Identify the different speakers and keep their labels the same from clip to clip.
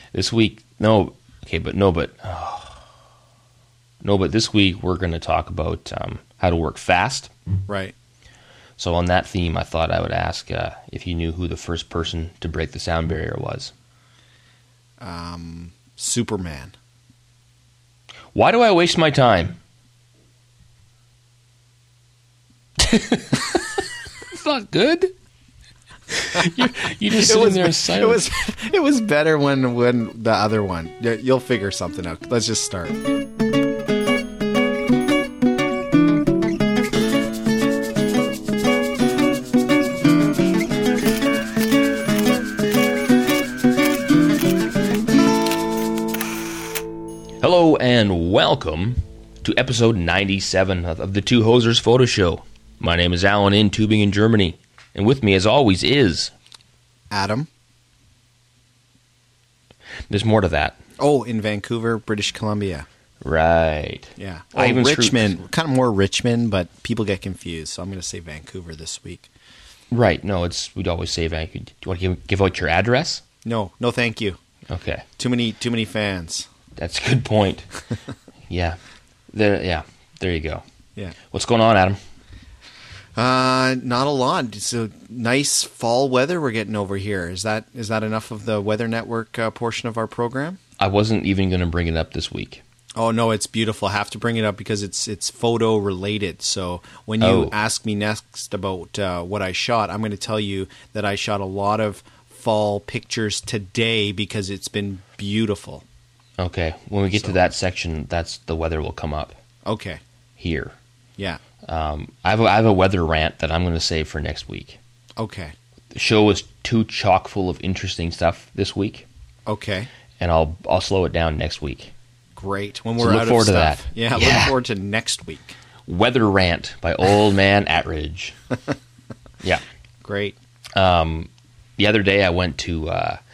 Speaker 1: This week, no, but this week we're going to talk about how to work fast.
Speaker 2: Right.
Speaker 1: So on that theme, I thought I would ask if you knew who the first person to break the sound barrier was.
Speaker 2: Superman.
Speaker 1: Why do I waste my time? It's not good. You just sitting there silent.
Speaker 2: It was better when the other one. You'll figure something out. Let's just start.
Speaker 1: Hello and welcome to episode 97 of the Two Hosers Photo Show. My name is Alan in Tübingen, Germany. And with me, as always, is...
Speaker 2: Adam.
Speaker 1: There's more to that.
Speaker 2: Oh, in Vancouver, British Columbia.
Speaker 1: Right.
Speaker 2: Yeah.
Speaker 1: I even
Speaker 2: Richmond. Kind of more Richmond, but people get confused, so I'm going to say Vancouver this week.
Speaker 1: Right. No, we'd always say Vancouver. Do you want to give out your address?
Speaker 2: No, thank you.
Speaker 1: Okay.
Speaker 2: Too many fans.
Speaker 1: That's a good point. Yeah. There you go.
Speaker 2: Yeah.
Speaker 1: What's going on, Adam?
Speaker 2: Not a lot. It's a nice fall weather we're getting over here. Is that enough of the Weather Network portion of our program?
Speaker 1: I wasn't even going to bring it up this week.
Speaker 2: Oh no, it's beautiful. I have to bring it up because it's photo related. So when you ask me next about what I shot, I'm going to tell you that I shot a lot of fall pictures today because it's been beautiful.
Speaker 1: Okay. When we get to that section, that's the weather will come up.
Speaker 2: Okay.
Speaker 1: Here.
Speaker 2: Yeah.
Speaker 1: I have a weather rant that I'm going to save for next week.
Speaker 2: Okay.
Speaker 1: The show was too chock full of interesting stuff this week.
Speaker 2: Okay.
Speaker 1: And I'll slow it down next week.
Speaker 2: Great. When
Speaker 1: So
Speaker 2: we're
Speaker 1: look
Speaker 2: out
Speaker 1: forward
Speaker 2: of
Speaker 1: to
Speaker 2: stuff.
Speaker 1: that.
Speaker 2: Yeah,
Speaker 1: Yeah.
Speaker 2: look forward to next week.
Speaker 1: Weather rant by Old Man Atridge. Yeah.
Speaker 2: Great.
Speaker 1: The other day I went to,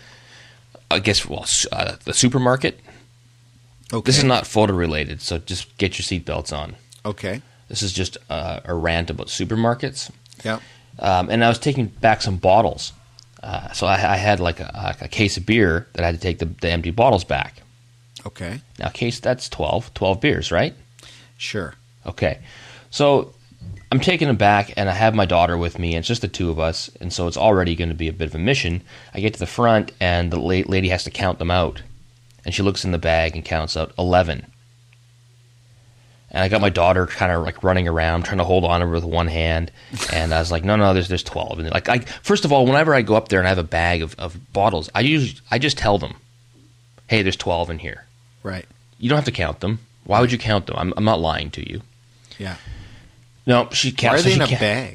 Speaker 1: the supermarket.
Speaker 2: Okay.
Speaker 1: This is not photo related, so just get your seatbelts on.
Speaker 2: Okay.
Speaker 1: This is just a rant about supermarkets.
Speaker 2: Yeah.
Speaker 1: And I was taking back some bottles. So I had like a case of beer that I had to take the empty bottles back.
Speaker 2: Okay.
Speaker 1: Now, case, that's 12 beers, right?
Speaker 2: Sure.
Speaker 1: Okay. So I'm taking them back, and I have my daughter with me, and it's just the two of us, and so it's already going to be a bit of a mission. I get to the front, and the lady has to count them out. And she looks in the bag and counts out 11. And I got my daughter kind of like running around, trying to hold on to her with one hand. And I was like, no, there's 12. And first of all, whenever I go up there and I have a bag of bottles, I just tell them, hey, there's 12 in here.
Speaker 2: Right.
Speaker 1: You don't have to count them. Why would you count them? I'm not lying to you.
Speaker 2: Yeah.
Speaker 1: No, she counts.
Speaker 2: Why are they in a bag?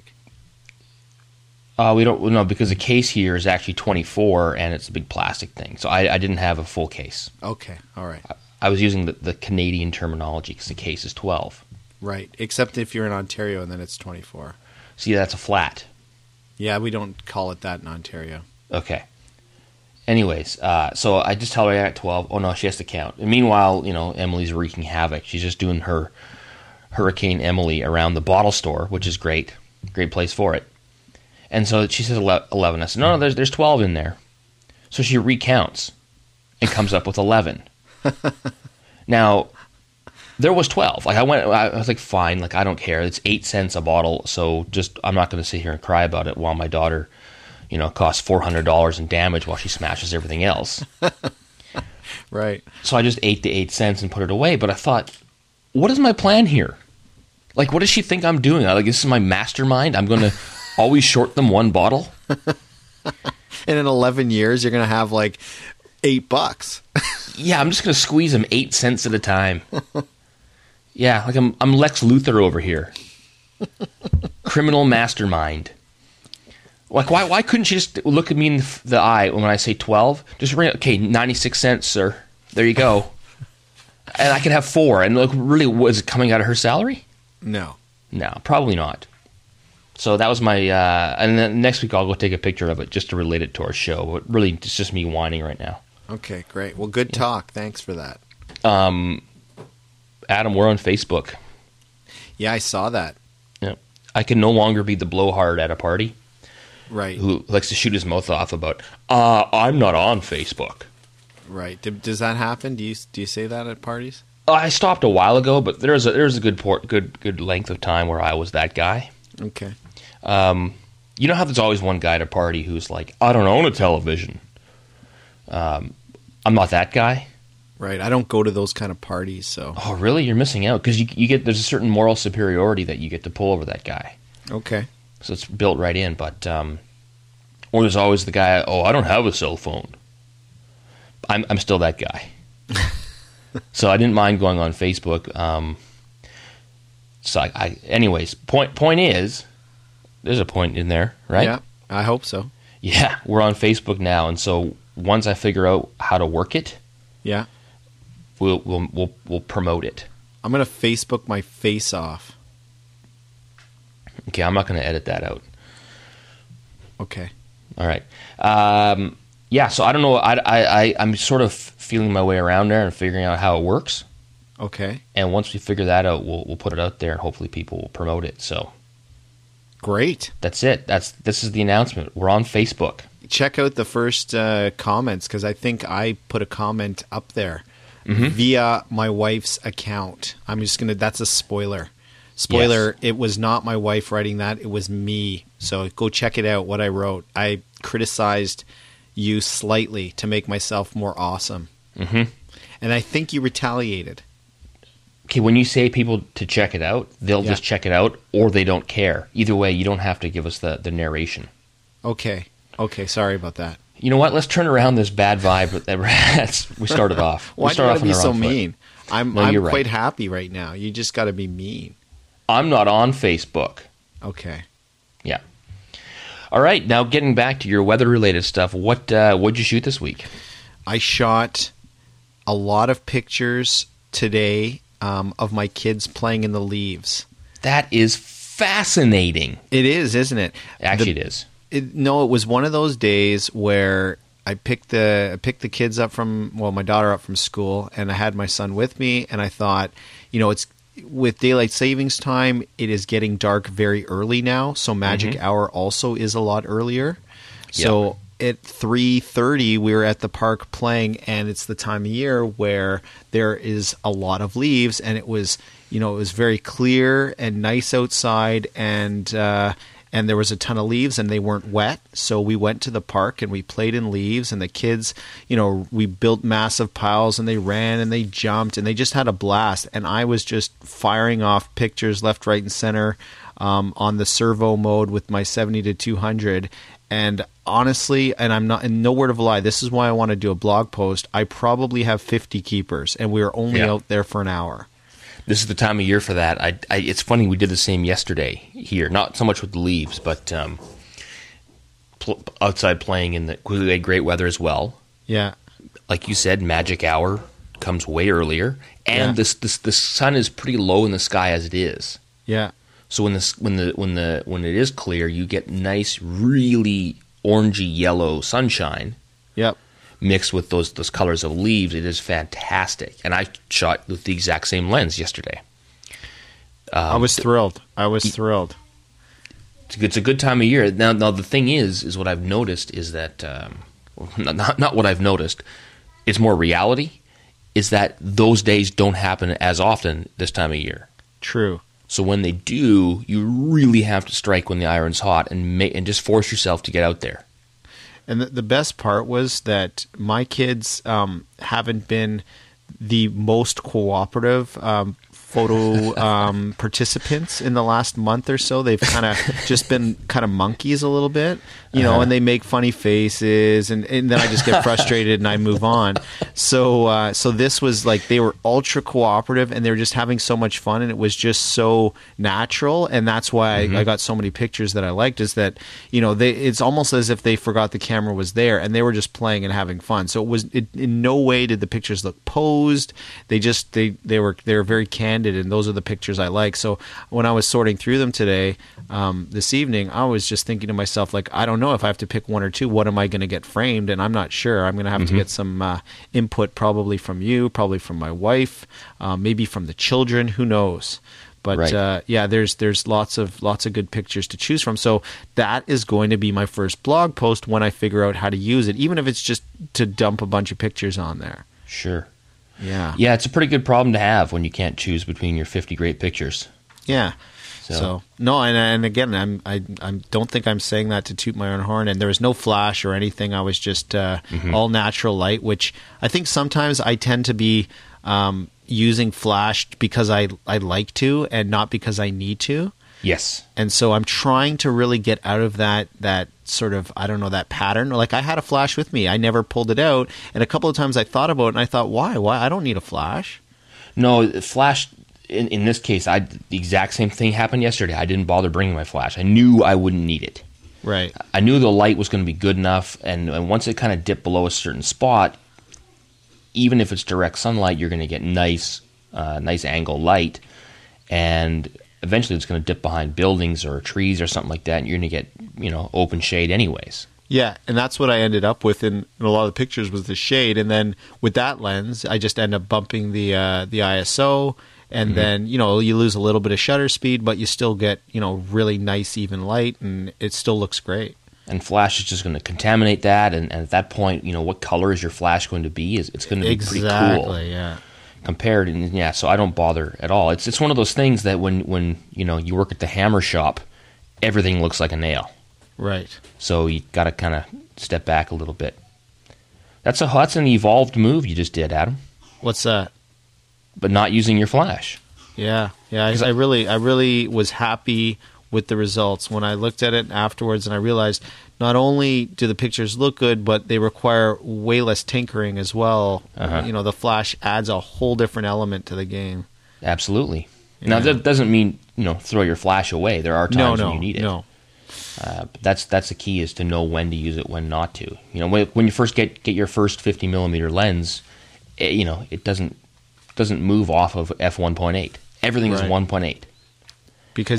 Speaker 1: We don't know because the case here is actually 24 and it's a big plastic thing. So I didn't have a full case.
Speaker 2: Okay. All right.
Speaker 1: I was using the Canadian terminology because the case is 12.
Speaker 2: Right. Except if you're in Ontario and then it's 24.
Speaker 1: See, that's a flat.
Speaker 2: Yeah, we don't call it that in Ontario.
Speaker 1: Okay. Anyways, so I just tell her I got 12. Oh, no, she has to count. And meanwhile, Emily's wreaking havoc. She's just doing her Hurricane Emily around the bottle store, which is great. Great place for it. And so she says 11. I said, no, there's 12 in there. So she recounts and comes up with 11. Now, there was 12. I was like, fine, I don't care. It's 8 cents a bottle, so I'm not going to sit here and cry about it while my daughter, costs $400 in damage while she smashes everything else.
Speaker 2: Right.
Speaker 1: So I just ate the 8 cents and put it away. But I thought, what is my plan here? Like, what does she think I'm doing? This is my mastermind? I'm going to always short them one bottle?
Speaker 2: And in 11 years, you're going to have $8.
Speaker 1: Yeah, I'm just going to squeeze them 8 cents at a time. Yeah, I'm Lex Luthor over here. Criminal mastermind. Why couldn't she just look at me in the eye when I say 12? Just ring, okay, 96 cents, sir. There you go. And I could have 4. And really, was it coming out of her salary?
Speaker 2: No.
Speaker 1: No, probably not. So that was my, and then next week I'll go take a picture of it just to relate it to our show. But really, it's just me whining right now.
Speaker 2: Okay, great. Well, good talk. Thanks for that.
Speaker 1: Adam, we're on Facebook.
Speaker 2: Yeah, I saw that.
Speaker 1: Yeah. I can no longer be the blowhard at a party.
Speaker 2: Right.
Speaker 1: Who likes to shoot his mouth off about, I'm not on Facebook.
Speaker 2: Right. Does that happen? Do you say that at parties?
Speaker 1: I stopped a while ago, but there's a good length of time where I was that guy.
Speaker 2: Okay.
Speaker 1: You know how there's always one guy at a party who's like, I don't own a television. I'm not that guy.
Speaker 2: Right. I don't go to those kind of parties, so.
Speaker 1: Oh, really? You're missing out because you get there's a certain moral superiority that you get to pull over that guy.
Speaker 2: Okay.
Speaker 1: So it's built right in, but or there's always the guy. Oh, I don't have a cell phone. I'm still that guy. So I didn't mind going on Facebook. So anyways, point is, there's a point in there, right?
Speaker 2: Yeah, I hope so.
Speaker 1: Yeah, we're on Facebook now, and so once I figure out how to work it,
Speaker 2: yeah,
Speaker 1: we'll promote it.
Speaker 2: I'm gonna Facebook my face off.
Speaker 1: Okay, I'm not gonna edit that out.
Speaker 2: Okay.
Speaker 1: All right. Yeah, so I don't know. I'm sort of feeling my way around there and figuring out how it works.
Speaker 2: Okay.
Speaker 1: And once we figure that out, we'll put it out there, and hopefully people will promote it. So
Speaker 2: great.
Speaker 1: That's it. This is the announcement. We're on Facebook.
Speaker 2: Check out the first comments because I think I put a comment up there via my wife's account. I'm just gonna. That's a spoiler. Spoiler. Yes. It was not my wife writing that. It was me. So go check it out. What I wrote. I criticized you slightly to make myself more awesome. Mm-hmm. And I think you retaliated.
Speaker 1: Okay, when you say people to check it out, they'll just check it out or they don't care. Either way, you don't have to give us the narration.
Speaker 2: Okay, sorry about that.
Speaker 1: You know what? Let's turn around this bad vibe that we started off.
Speaker 2: Why do you want to be so mean?
Speaker 1: No,
Speaker 2: I'm quite happy right now. You just got to be mean.
Speaker 1: I'm not on Facebook.
Speaker 2: Okay.
Speaker 1: Yeah. All right, now getting back to your weather-related stuff, what'd you shoot this week?
Speaker 2: I shot a lot of pictures today of my kids playing in the leaves.
Speaker 1: That is fascinating.
Speaker 2: It is, isn't it?
Speaker 1: Actually, it is.
Speaker 2: It was one of those days where I picked the kids up my daughter up from school, and I had my son with me, and I thought, it's with daylight savings time, it is getting dark very early now, so magic hour also is a lot earlier. So at 3:30 we were at the park playing, and it's the time of year where there is a lot of leaves, and it was very clear and nice outside, and there was a ton of leaves and they weren't wet. So we went to the park and we played in leaves, and the kids, we built massive piles and they ran and they jumped and they just had a blast. And I was just firing off pictures left, right, and center on the servo mode with my 70-200. And honestly, and I'm not, and no word of a lie, this is why I want to do a blog post. I probably have 50 keepers, and we were only out there for an hour.
Speaker 1: This is the time of year for that. It's funny, we did the same yesterday here. Not so much with the leaves, but outside playing we had great weather as well.
Speaker 2: Yeah.
Speaker 1: Like you said, magic hour comes way earlier, and the sun is pretty low in the sky as it is.
Speaker 2: Yeah.
Speaker 1: So when it is clear, you get nice, really orangey yellow sunshine.
Speaker 2: Yep.
Speaker 1: Mixed with those colors of leaves. It is fantastic. And I shot with the exact same lens yesterday.
Speaker 2: I was thrilled.
Speaker 1: It's a good time of year. Now the thing is what I've noticed is that not what I've noticed. It's more reality. Is that those days don't happen as often this time of year.
Speaker 2: True.
Speaker 1: So when they do, you really have to strike when the iron's hot and just force yourself to get out there.
Speaker 2: And the best part was that my kids haven't been the most cooperative photo participants in the last month or so. They've kind of just been kind of monkeys a little bit, and they make funny faces, and then I just get frustrated and I move on. So this was like they were ultra cooperative, and they were just having so much fun, and it was just so natural, and that's why I got so many pictures that I liked. Is that it's almost as if they forgot the camera was there, and they were just playing and having fun. So in no way did the pictures look posed. They were very candid. And those are the pictures I like. So when I was sorting through them today, this evening, I was just thinking to myself, like, I don't know if I have to pick one or two. What am I going to get framed? And I'm not sure. I'm going to have to get some input, probably from you, probably from my wife, maybe from the children. Who knows? But
Speaker 1: Right.
Speaker 2: yeah, there's lots of good pictures to choose from. So that is going to be my first blog post when I figure out how to use it, even if it's just to dump a bunch of pictures on there.
Speaker 1: Sure.
Speaker 2: Yeah.
Speaker 1: Yeah, it's a pretty good problem to have when you can't choose between your 50 great pictures.
Speaker 2: Yeah. So no, and again, I don't think I'm saying that to toot my own horn. And there was no flash or anything. I was just all natural light, which I think sometimes I tend to be using flash because I like to and not because I need to.
Speaker 1: Yes.
Speaker 2: And so I'm trying to really get out of that sort of, I don't know, that pattern. Like I had a flash with me. I never pulled it out. And a couple of times I thought about it and I thought, why? I don't need a flash.
Speaker 1: No, flash, in this case, the exact same thing happened yesterday. I didn't bother bringing my flash. I knew I wouldn't need it.
Speaker 2: Right.
Speaker 1: I knew the light was going to be good enough. And once it kind of dipped below a certain spot, even if it's direct sunlight, you're going to get nice angle light. And eventually it's going to dip behind buildings or trees or something like that, and you're going to get, open shade anyways.
Speaker 2: Yeah, and that's what I ended up with in a lot of the pictures was the shade. And then with that lens, I just end up bumping the ISO, and then, you lose a little bit of shutter speed, but you still get, really nice even light, and it still looks great.
Speaker 1: And flash is just going to contaminate that, and at that point, what color is your flash going to be? It's going to be pretty cool.
Speaker 2: Exactly, yeah.
Speaker 1: Compared, and yeah, so I don't bother at all. It's one of those things that when you work at the hammer shop, everything looks like a nail.
Speaker 2: Right.
Speaker 1: So you got to kind of step back a little bit. That's an evolved move you just did, Adam.
Speaker 2: What's that?
Speaker 1: But not using your flash.
Speaker 2: Yeah. I really was happy with the results when I looked at it afterwards, and I realized not only do the pictures look good, but they require way less tinkering as well. The flash adds a whole different element to the game.
Speaker 1: Absolutely.
Speaker 2: Yeah.
Speaker 1: Now that doesn't mean throw your flash away. There are times when you need it.
Speaker 2: No.
Speaker 1: But that's the key, is to know when to use it, when not to. When you first get your first 50 millimeter lens, it doesn't move off of f1.8. Everything is 1.8.
Speaker 2: Because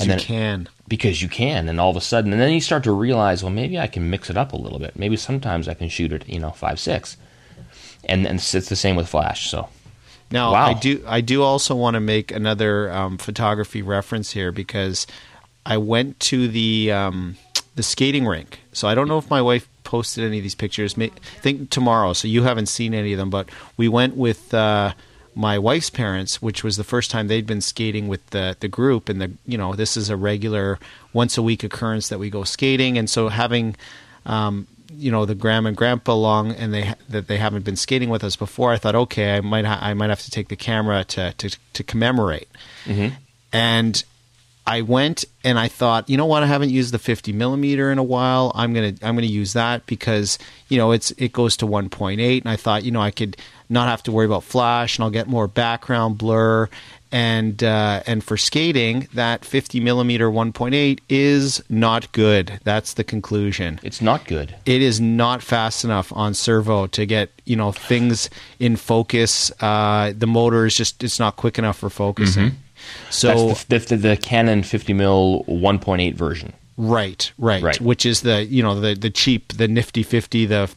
Speaker 2: you can, and all of a sudden, and then you start to realize, well, maybe I can mix it up a little bit. Maybe sometimes I can shoot at 5.6, and it's the same with flash. So now,
Speaker 1: wow.
Speaker 2: I do also want to make another photography reference here, because I went to the skating rink. So I don't know if my wife posted any of these pictures. I think tomorrow. So you haven't seen any of them, but we went with my wife's parents, which was the first time they'd been skating with the group, and this is a regular once a week occurrence that we go skating, and so having the grandma and grandpa along, and they haven't been skating with us before, I thought, okay, I might have to take the camera to commemorate. Mm-hmm. And I went and I thought, you know what? I haven't used the 50 millimeter in a while. I'm gonna use that because it goes to 1.8, and I thought I could not have to worry about flash, and I'll get more background blur. And for skating, that 50 millimeter 1.8 is not good. That's the conclusion.
Speaker 1: It's not good.
Speaker 2: It is not fast enough on servo to get things in focus. The motor is it's not quick enough for focusing. Mm-hmm. So
Speaker 1: that's the Canon 50mm 1.8 version. Right.
Speaker 2: Which is the cheap, the nifty 50, the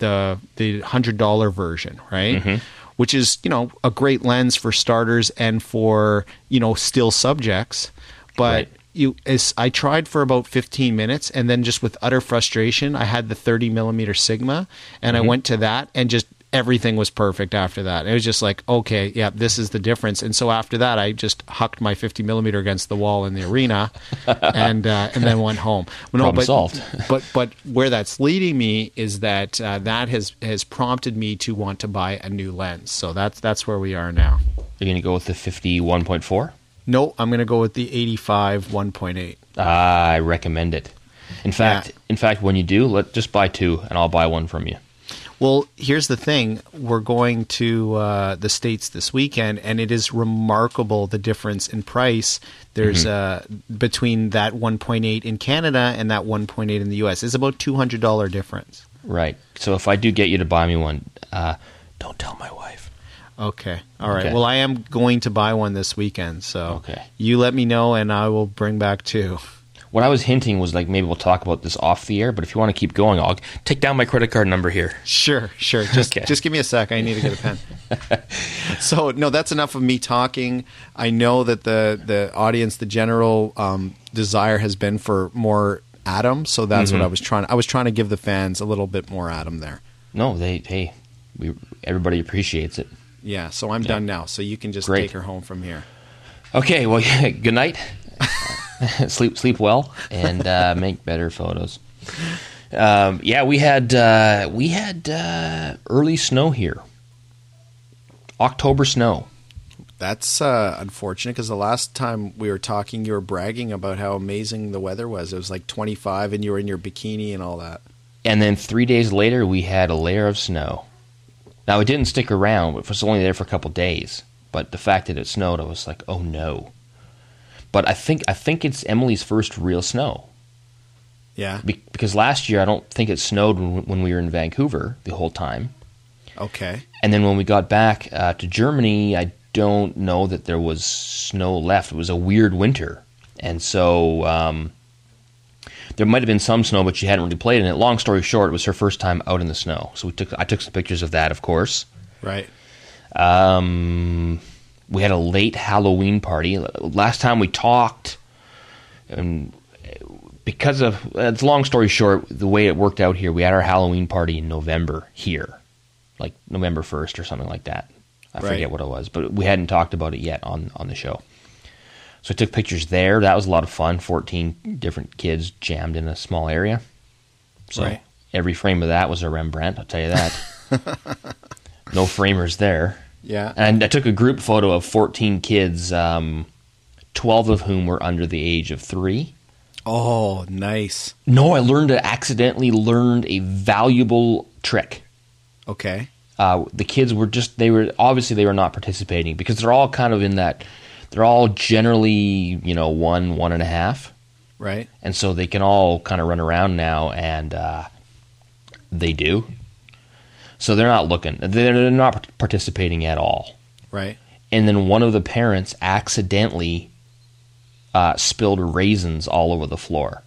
Speaker 2: $100 version, right? Mm-hmm. Which is a great lens for starters and for still subjects, but I tried for about 15 minutes, and then just with utter frustration, I had the 30 millimeter Sigma, and I went to that, and just everything was perfect after that. It was just like, okay, yeah, this is the difference. And so after that, I just hucked my 50 millimeter against the wall in the arena, and then went home.
Speaker 1: Problem solved.
Speaker 2: but where that's leading me is that that has prompted me to want to buy a new lens. So that's where we are now.
Speaker 1: You're going to go with the 50 1.4?
Speaker 2: No, I'm going to go with the 85 1.8.
Speaker 1: I recommend it. In fact, when you do, just buy two, and I'll buy one from you.
Speaker 2: Well, here's the thing. We're going to the States this weekend, and it is remarkable the difference in price. There's between that 1.8 in Canada and that 1.8 in the U.S. It's about $200 difference.
Speaker 1: Right. So if I do get you to buy me one, don't tell my wife.
Speaker 2: Okay. All right. Okay. Well, I am going to buy one this weekend, so
Speaker 1: okay.
Speaker 2: You let me know, and I will bring back two.
Speaker 1: What I was hinting was like maybe we'll talk about this off the air, but if you want to keep going, I'll take down my credit card number here.
Speaker 2: Sure. Just give me a sec. I need to get a pen. So, no, that's enough of me talking. I know that the audience, the general desire has been for more Adam, so that's what I was trying to give the fans a little bit more Adam there.
Speaker 1: No, everybody appreciates it.
Speaker 2: Yeah, so I'm done now, so you can just take her home from here.
Speaker 1: Okay, well, good night. sleep well, and make better photos. We had early snow here. October snow.
Speaker 2: That's unfortunate, because the last time we were talking, you were bragging about how amazing the weather was. It was like 25, and you were in your bikini and all that.
Speaker 1: And then 3 days later, we had a layer of snow. Now, it didn't stick around. It was only there for a couple days. But the fact that it snowed, I was like, oh, no. But I think it's Emily's first real snow.
Speaker 2: Yeah.
Speaker 1: Because last year, I don't think it snowed when we were in Vancouver the whole time.
Speaker 2: Okay.
Speaker 1: And then when we got back to Germany, I don't know that there was snow left. It was a weird winter. And so there might have been some snow, but she hadn't really played in it. Long story short, it was her first time out in the snow. So I took some pictures of that, of course.
Speaker 2: Right.
Speaker 1: We had a late Halloween party. Last time we talked, because of, it's long story short, the way it worked out here, we had our Halloween party in November here, like November 1st or something like that. I forget what it was, but we hadn't talked about it yet on the show. So I took pictures there. That was a lot of fun. 14 different kids jammed in a small area. So every frame of that was a Rembrandt, I'll tell you that. No framers there.
Speaker 2: Yeah.
Speaker 1: And I took a group photo of 14 kids, 12 of whom were under the age of 3.
Speaker 2: Oh, nice.
Speaker 1: No, I accidentally learned a valuable trick.
Speaker 2: Okay.
Speaker 1: The kids were obviously they were not participating, because they're all kind of in that, they're all generally, 1.5.
Speaker 2: Right.
Speaker 1: And so they can all kind of run around now, and they do. So they're not looking. They're not participating at all.
Speaker 2: Right.
Speaker 1: And then one of the parents accidentally spilled raisins all over the floor.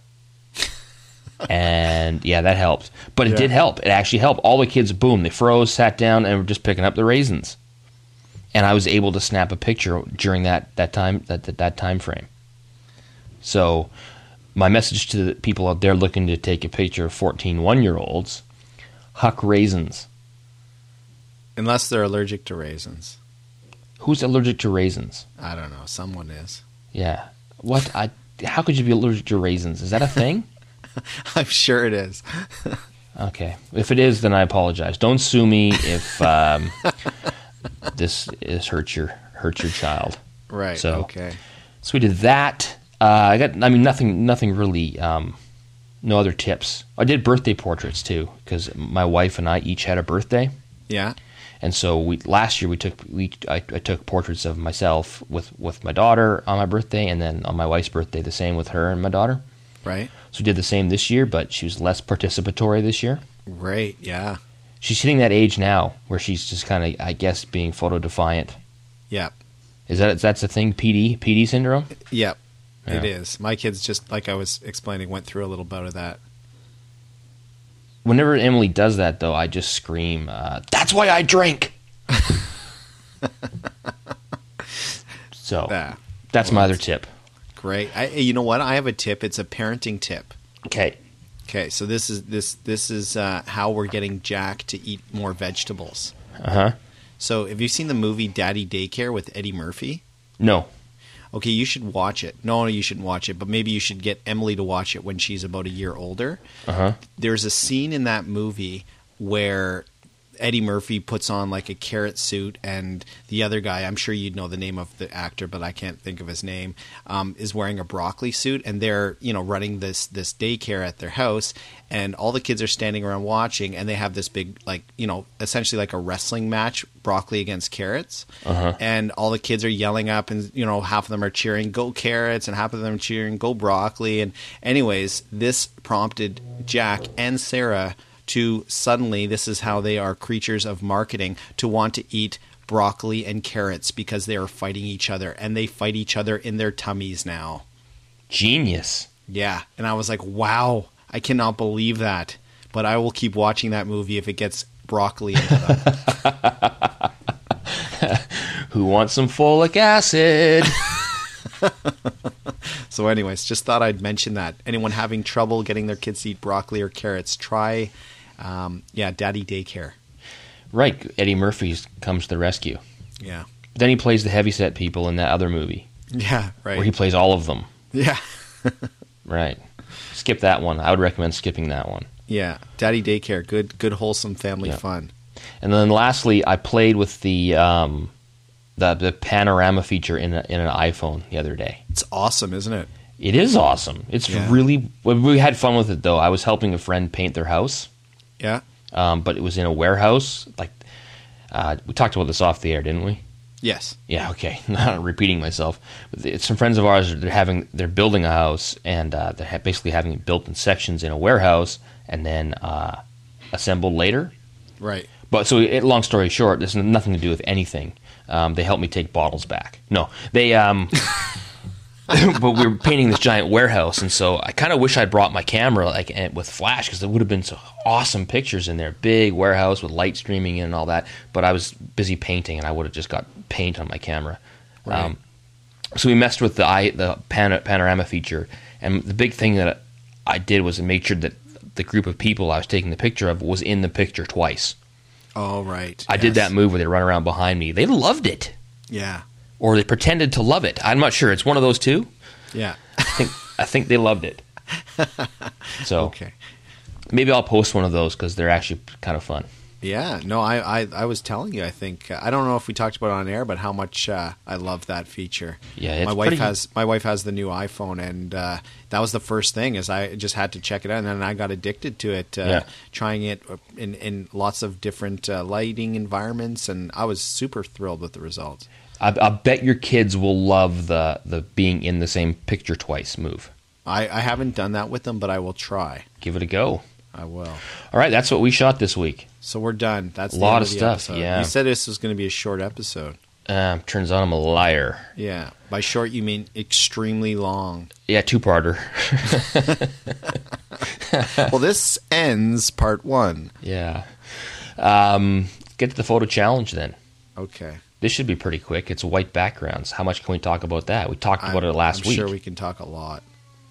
Speaker 1: And yeah, that helped. But it did help. It actually helped. All the kids, boom, they froze, sat down, and were just picking up the raisins. And I was able to snap a picture during that time frame. So my message to the people out there looking to take a picture of 14 1-year-olds, huck raisins.
Speaker 2: Unless they're allergic to raisins.
Speaker 1: Who's allergic to raisins?
Speaker 2: I don't know. Someone is.
Speaker 1: Yeah. What? How could you be allergic to raisins? Is that a thing?
Speaker 2: I'm sure it is.
Speaker 1: Okay. If it is, then I apologize. Don't sue me if this hurts your child.
Speaker 2: Right.
Speaker 1: So,
Speaker 2: okay.
Speaker 1: So we did that. Nothing really. No other tips. I did birthday portraits too, because my wife and I each had a birthday.
Speaker 2: Yeah.
Speaker 1: And so last year I took portraits of myself with my daughter on my birthday, and then on my wife's birthday the same with her and my daughter.
Speaker 2: Right.
Speaker 1: So we did the same this year, but she was less participatory this year.
Speaker 2: Right. Yeah.
Speaker 1: She's hitting that age now where she's just kind of, I guess, being photo defiant.
Speaker 2: Yeah.
Speaker 1: That's the thing? PD syndrome?
Speaker 2: Yep. Yeah. It is. My kids, just like I was explaining, went through a little bout of that.
Speaker 1: Whenever Emily does that, though, I just scream, that's why I drink! So, that's my other tip.
Speaker 2: Great. You know what? I have a tip. It's a parenting tip.
Speaker 1: Okay.
Speaker 2: Okay, so this is how we're getting Jack to eat more vegetables.
Speaker 1: Uh-huh.
Speaker 2: So have you seen the movie Daddy Daycare with Eddie Murphy?
Speaker 1: No.
Speaker 2: Okay, you should watch it. No, you shouldn't watch it, but maybe you should get Emily to watch it when she's about a year older.
Speaker 1: Uh-huh.
Speaker 2: There's a scene in that movie where Eddie Murphy puts on like a carrot suit, and the other guy, I'm sure you'd know the name of the actor, but I can't think of his name, is wearing a broccoli suit, and they're, running this daycare at their house, and all the kids are standing around watching, and they have this big, essentially like a wrestling match, broccoli against carrots.
Speaker 1: Uh-huh.
Speaker 2: And all the kids are yelling up, and, half of them are cheering, go carrots, and half of them are cheering, go broccoli. And anyways, this prompted Jack and Sarah to suddenly, this is how they are creatures of marketing, to want to eat broccoli and carrots because they are fighting each other, and they fight each other in their tummies now.
Speaker 1: Genius.
Speaker 2: Yeah. And I was like, wow, I cannot believe that. But I will keep watching that movie if it gets broccoli into them.
Speaker 1: Who wants some folic acid?
Speaker 2: So anyways, just thought I'd mention that. Anyone having trouble getting their kids to eat broccoli or carrots, try, Daddy Daycare.
Speaker 1: Right. Eddie Murphy comes to the rescue.
Speaker 2: Yeah.
Speaker 1: Then he plays the heavyset people in that other movie.
Speaker 2: Yeah, right.
Speaker 1: Where he plays all of them.
Speaker 2: Yeah.
Speaker 1: Right. Skip that one. I would recommend skipping that one.
Speaker 2: Yeah. Daddy Daycare. Good wholesome family fun.
Speaker 1: And then lastly, I played with the panorama feature in an iPhone the other day.
Speaker 2: It's awesome, isn't it?
Speaker 1: It is awesome. It's really... We had fun with it, though. I was helping a friend paint their house.
Speaker 2: Yeah.
Speaker 1: But it was in a warehouse. Like, we talked about this off the air, didn't we?
Speaker 2: Yes.
Speaker 1: Yeah, okay. Not repeating myself. But some friends of ours, they're building a house, and they're basically having it built in sections in a warehouse and then assembled later.
Speaker 2: Right.
Speaker 1: But so, long story short, this has nothing to do with anything. They helped me take bottles back. No, they... but we were painting this giant warehouse, and so I kind of wish I'd brought my camera with flash, because there would have been some awesome pictures in there. Big warehouse with light streaming in and all that. But I was busy painting, and I would have just got paint on my camera.
Speaker 2: Right.
Speaker 1: So we messed with the panorama feature, and the big thing that I did was make sure that the group of people I was taking the picture of was in the picture twice.
Speaker 2: Oh, right.
Speaker 1: I did that move where they run around behind me. They loved it.
Speaker 2: Yeah.
Speaker 1: Or they pretended to love it. I'm not sure. It's one of those two.
Speaker 2: Yeah.
Speaker 1: I think they loved it. So
Speaker 2: okay.
Speaker 1: Maybe I'll post one of those because they're actually kind of fun.
Speaker 2: Yeah. No, I was telling you, I think, I don't know if we talked about it on air, but how much I love that feature.
Speaker 1: Yeah, it's
Speaker 2: my wife has the new iPhone, and that was the first thing, is I just had to check it out, and then I got addicted to it, trying it in lots of different lighting environments, and I was super thrilled with the results.
Speaker 1: I bet your kids will love the being in the same picture twice move.
Speaker 2: I haven't done that with them, but I will try.
Speaker 1: Give it a go.
Speaker 2: I will.
Speaker 1: All right, that's what we shot this week.
Speaker 2: So we're done. That's
Speaker 1: a lot of stuff.
Speaker 2: Episode.
Speaker 1: Yeah,
Speaker 2: you said this was going to be a short episode.
Speaker 1: Turns out I'm a liar.
Speaker 2: Yeah, by short you mean extremely long.
Speaker 1: Yeah, two-parter.
Speaker 2: Well, this ends part 1.
Speaker 1: Yeah. Get to the photo challenge then.
Speaker 2: Okay.
Speaker 1: This should be pretty quick. It's white backgrounds. How much can we talk about that? We talked about it last week.
Speaker 2: I'm sure we can talk a lot.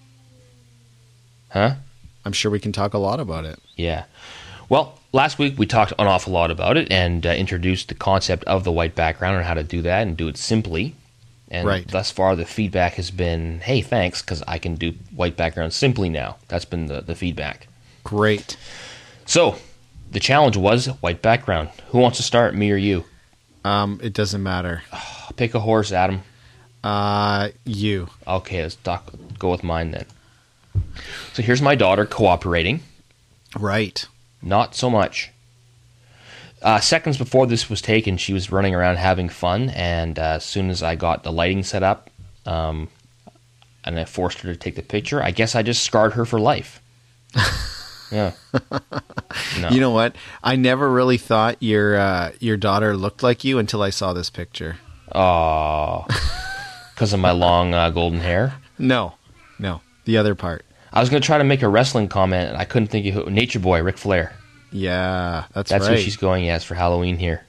Speaker 1: Huh?
Speaker 2: I'm sure we can talk a lot about it.
Speaker 1: Yeah. Well, last week we talked an awful lot about it and introduced the concept of the white background and how to do that and do it simply. And thus far the feedback has been, hey, thanks, because I can do white background simply now. That's been the feedback.
Speaker 2: Great.
Speaker 1: So, the challenge was white background. Who wants to start, me or you?
Speaker 2: It doesn't matter.
Speaker 1: Pick a horse, Adam.
Speaker 2: You.
Speaker 1: Okay, let's go with mine then. So here's my daughter cooperating.
Speaker 2: Right.
Speaker 1: Not so much. Seconds before this was taken, she was running around having fun, and as soon as I got the lighting set up, and I forced her to take the picture, I guess I just scarred her for life. Yeah. No.
Speaker 2: You know what? I never really thought your daughter looked like you until I saw this picture.
Speaker 1: Oh. Because of my long golden hair?
Speaker 2: No. The other part.
Speaker 1: I was going to try to make a wrestling comment, and I couldn't think of who. Nature Boy, Ric Flair.
Speaker 2: Yeah, that's
Speaker 1: right.
Speaker 2: That's
Speaker 1: who she's going as for Halloween here.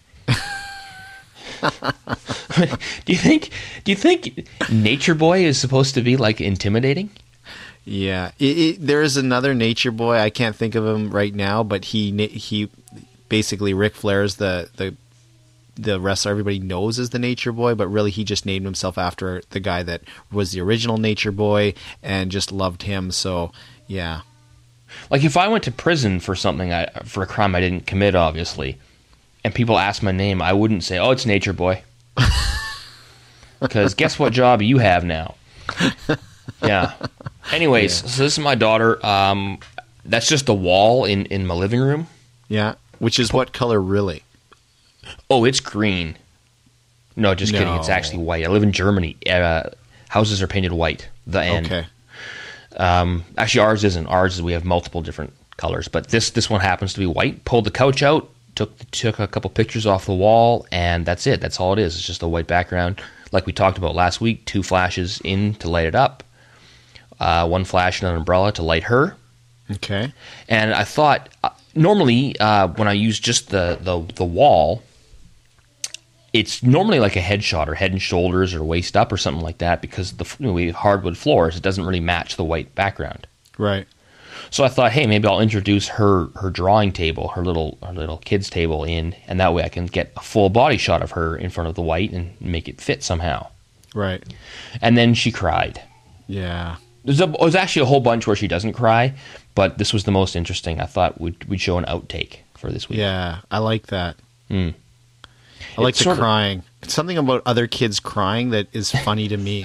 Speaker 1: Do you think Nature Boy is supposed to be like intimidating?
Speaker 2: Yeah, there is another Nature Boy. I can't think of him right now, but he basically Ric Flair is the wrestler everybody knows as the Nature Boy, but really he just named himself after the guy that was the original Nature Boy and just loved him. So yeah,
Speaker 1: like if I went to prison for something for a crime I didn't commit, obviously, and people asked my name, I wouldn't say, "Oh, it's Nature Boy," because guess what job you have now? Yeah. Anyways, So this is my daughter. That's just the wall in my living room.
Speaker 2: Yeah, which is what color really?
Speaker 1: Oh, it's green. No, just kidding. It's actually white. I live in Germany. Houses are painted white. The end.
Speaker 2: Okay.
Speaker 1: Actually, ours isn't. Ours is we have multiple different colors, but this one happens to be white. Pulled the couch out, took a couple pictures off the wall, and that's it. That's all it is. It's just a white background, like we talked about last week. 2 flashes in to light it up. 1 flash and an umbrella to light her.
Speaker 2: Okay.
Speaker 1: And I thought normally when I use just the wall, it's normally like a headshot or Head and Shoulders or waist up or something like that because we have hardwood floors, it doesn't really match the white background.
Speaker 2: Right.
Speaker 1: So I thought, hey, maybe I'll introduce her drawing table, her little kids table in, and that way I can get a full body shot of her in front of the white and make it fit somehow.
Speaker 2: Right.
Speaker 1: And then she cried.
Speaker 2: Yeah.
Speaker 1: There's actually a whole bunch where she doesn't cry, but this was the most interesting. I thought we'd show an outtake for this week.
Speaker 2: Yeah, I like that. I like the crying. It's something about other kids crying that is funny to me.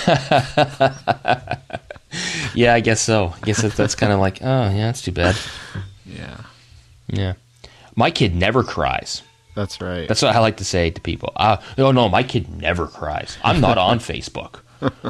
Speaker 1: Yeah, I guess so. I guess that's kind of like, oh, yeah, that's too bad.
Speaker 2: Yeah.
Speaker 1: Yeah. My kid never cries.
Speaker 2: That's right.
Speaker 1: That's what I like to say to people. Oh, no, my kid never cries. I'm not on Facebook.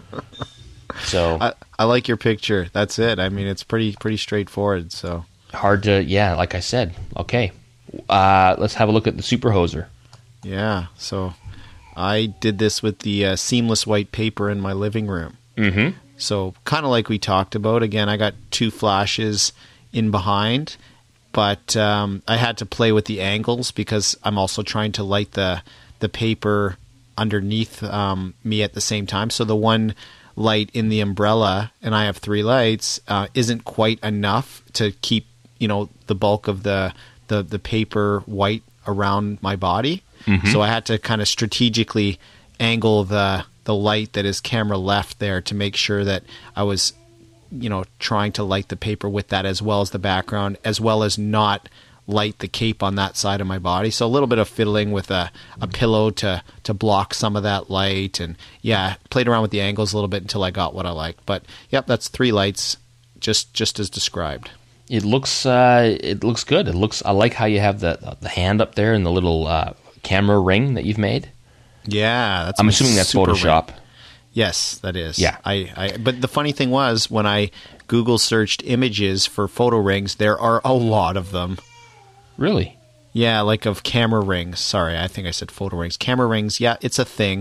Speaker 1: So
Speaker 2: I like your picture. That's it. I mean, it's pretty straightforward. So
Speaker 1: hard to, yeah, like I said. Okay. Let's have a look at the Super Hoser.
Speaker 2: Yeah. So I did this with the seamless white paper in my living room.
Speaker 1: Mm-hmm.
Speaker 2: So kind of like we talked about. Again, I got 2 flashes in behind, but I had to play with the angles because I'm also trying to light the paper underneath me at the same time. So the one light in the umbrella, and I have 3 lights, isn't quite enough to keep the bulk of the paper white around my body. Mm-hmm. So I had to kind of strategically angle the light that is camera left there to make sure that I was, trying to light the paper with that as well as the background, as well as not light the cape on that side of my body. So a little bit of fiddling with a pillow to block some of that light, and played around with the angles a little bit until I got what I liked. But yep, that's 3 lights, just as described.
Speaker 1: It looks good. I like how you have the hand up there and the little camera ring that you've made.
Speaker 2: Yeah,
Speaker 1: I'm assuming that's Photoshop.
Speaker 2: Ring. Yes, that is.
Speaker 1: Yeah.
Speaker 2: But the funny thing was, when I Google searched images for photo rings, there are a lot of them.
Speaker 1: Really?
Speaker 2: Yeah, like of camera rings. Sorry, I think I said photo rings. Camera rings, yeah, it's a thing.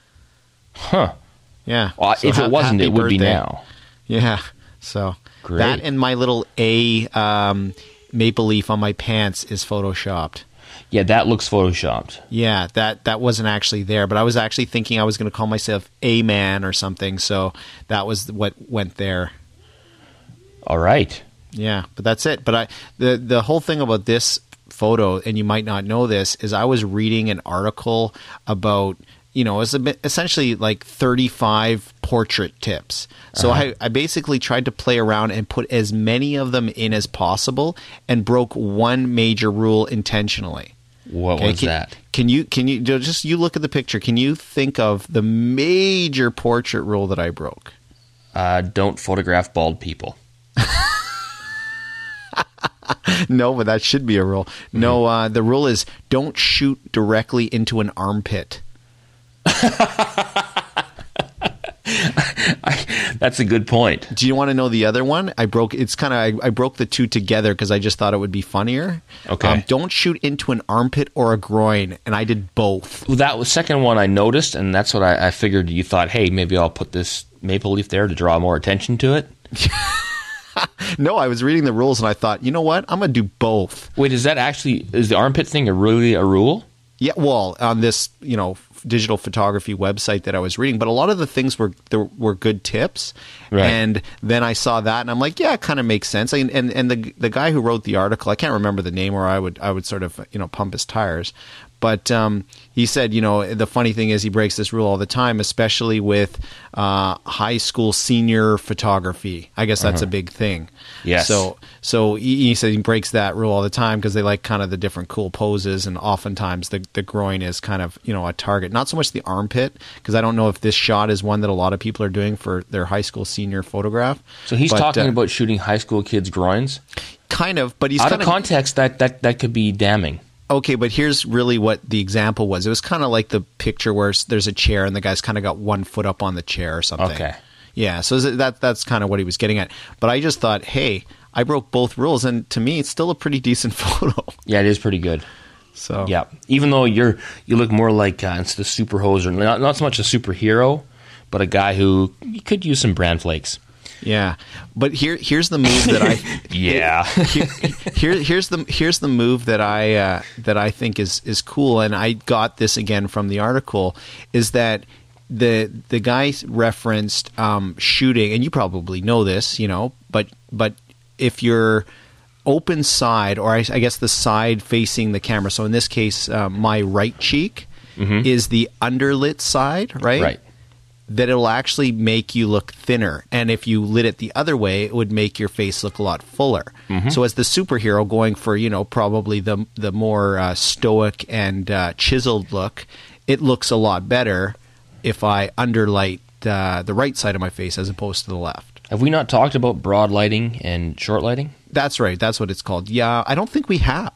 Speaker 1: Huh.
Speaker 2: Yeah.
Speaker 1: Well, so if it wasn't, it would be now.
Speaker 2: Yeah. So
Speaker 1: great.
Speaker 2: That and my little A maple leaf on my pants is Photoshopped.
Speaker 1: Yeah, that looks Photoshopped.
Speaker 2: Yeah, that wasn't actually there, but I was actually thinking I was going to call myself A-Man or something, so that was what went there.
Speaker 1: All right.
Speaker 2: Yeah, but that's it. But the whole thing about this photo, and you might not know this, is I was reading an article about, it's essentially like 35 portrait tips. So I basically tried to play around and put as many of them in as possible and broke one major rule intentionally.
Speaker 1: What was that?
Speaker 2: Can you just look at the picture? Can you think of the major portrait rule that I broke?
Speaker 1: Don't photograph bald people.
Speaker 2: No, but that should be a rule. Mm-hmm. No, the rule is don't shoot directly into an armpit.
Speaker 1: That's a good point.
Speaker 2: Do you want to know the other one? I broke the 2 together because I just thought it would be funnier.
Speaker 1: Okay.
Speaker 2: Don't shoot into an armpit or a groin, and I did both.
Speaker 1: Well, that was the second one I noticed, and that's what I figured. You thought, hey, maybe I'll put this maple leaf there to draw more attention to it.
Speaker 2: No, I was reading the rules, and I thought, you know what? I'm going to do both.
Speaker 1: Wait, is the armpit thing really a rule?
Speaker 2: Yeah, well, on this, digital photography website that I was reading, but a lot of the things were good tips.
Speaker 1: Right.
Speaker 2: And then I saw that, and I'm like, yeah, it kind of makes sense. And the guy who wrote the article, I can't remember the name, or I would sort of pump his tires. But he said, the funny thing is he breaks this rule all the time, especially with high school senior photography. I guess that's a big thing.
Speaker 1: Yes.
Speaker 2: So he said he breaks that rule all the time because they like kind of the different cool poses, and oftentimes the groin is kind of, a target. Not so much the armpit, because I don't know if this shot is one that a lot of people are doing for their high school senior photograph.
Speaker 1: So he's talking about shooting high school kids' groins?
Speaker 2: Kind of, but he's
Speaker 1: out of context, that could be damning.
Speaker 2: Okay, but here's really what the example was. It was kind of like the picture where there's a chair and the guy's kind of got 1 foot up on the chair or something.
Speaker 1: Okay.
Speaker 2: Yeah, so that's kind of what he was getting at. But I just thought, hey, I broke both rules, and to me, it's still a pretty decent photo.
Speaker 1: Yeah, it is pretty good.
Speaker 2: So
Speaker 1: yeah, even though you look more like it's the super hoser, not so much a superhero, but a guy who could use some bran flakes.
Speaker 2: Yeah, but here's the move that I
Speaker 1: yeah
Speaker 2: here's the move that I think is cool, and I got this again from the article, is that the guy referenced shooting, and you probably know this, but if you're open side, or I guess the side facing the camera, so in this case my right cheek is the underlit side, right? That it'll actually make you look thinner. And if you lit it the other way, it would make your face look a lot fuller. So as the superhero going for, probably the more stoic and chiseled look, it looks a lot better if I underlight the right side of my face as opposed to the left.
Speaker 1: Have we not talked about broad lighting and short lighting?
Speaker 2: That's right. That's what it's called. Yeah, I don't think we have.